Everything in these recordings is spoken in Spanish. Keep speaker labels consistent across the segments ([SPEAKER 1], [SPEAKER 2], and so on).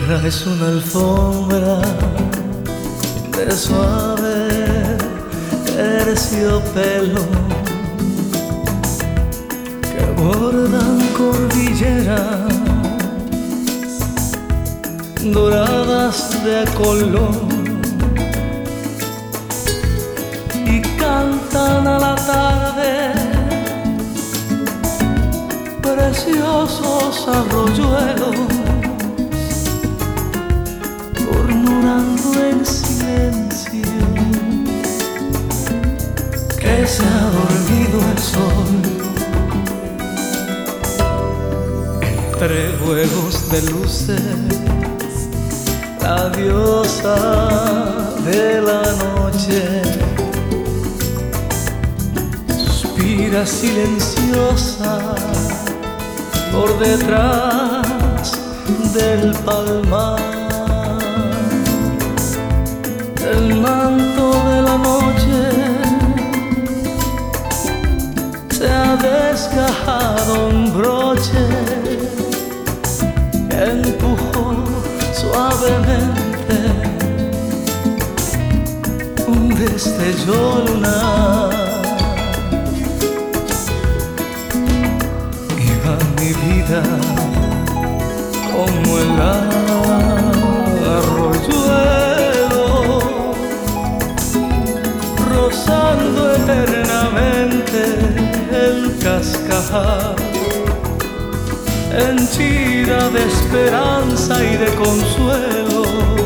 [SPEAKER 1] tierra es una alfombra de suave terciopelo que bordan cordilleras doradas de color y cantan a la tarde preciosos arroyuelos, murmurando en silencio que se ha dormido el sol. Entre juegos de luces, la diosa de la noche suspira silenciosa por detrás del palmar. El manto de la noche se ha desgajado un broche que empujó suavemente un destello lunar. Y va mi vida como el arroyuelo, rozando eternamente el cascajal, henchida de esperanza y de consuelo,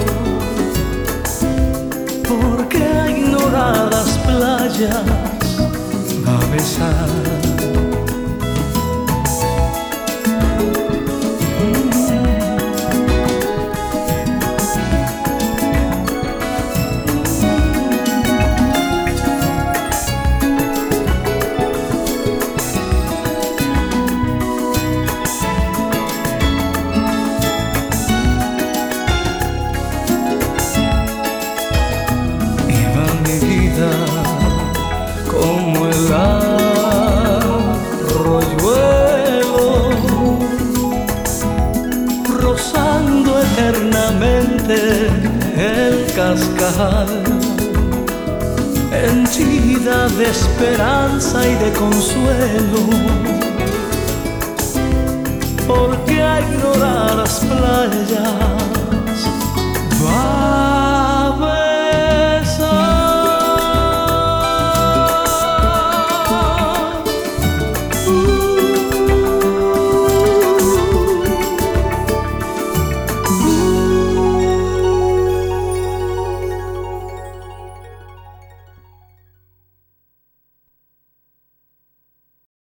[SPEAKER 1] porque a ignoradas playas va a besar. Como el arroyuelo, rozando eternamente el cascajal, henchida de esperanza y de consuelo, porque a ignorar